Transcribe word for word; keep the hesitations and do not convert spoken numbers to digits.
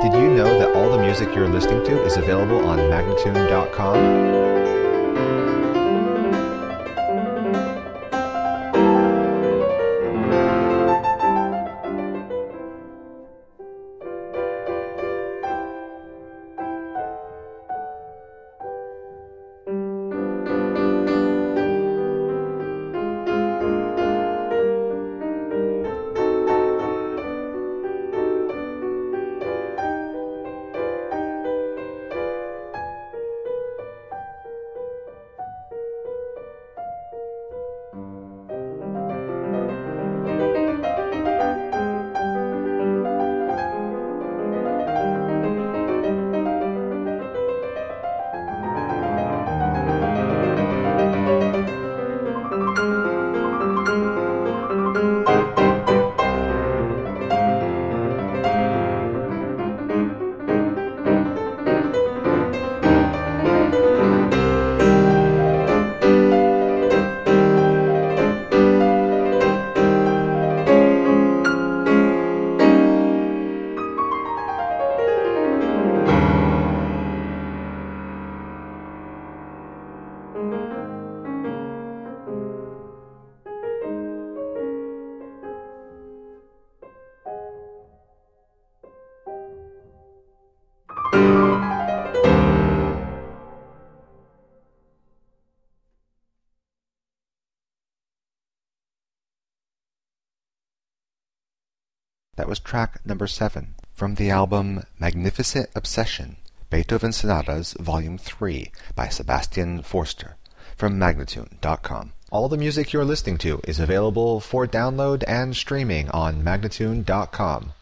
Did you know that all the music you're listening to is available on Magnatune dot com? That was track number seven from the album Magnificent Obsession, Beethoven Sonatas Volume three by Sebastian Forster from Magnatune dot com. All the music you're listening to is available for download and streaming on Magnatune dot com.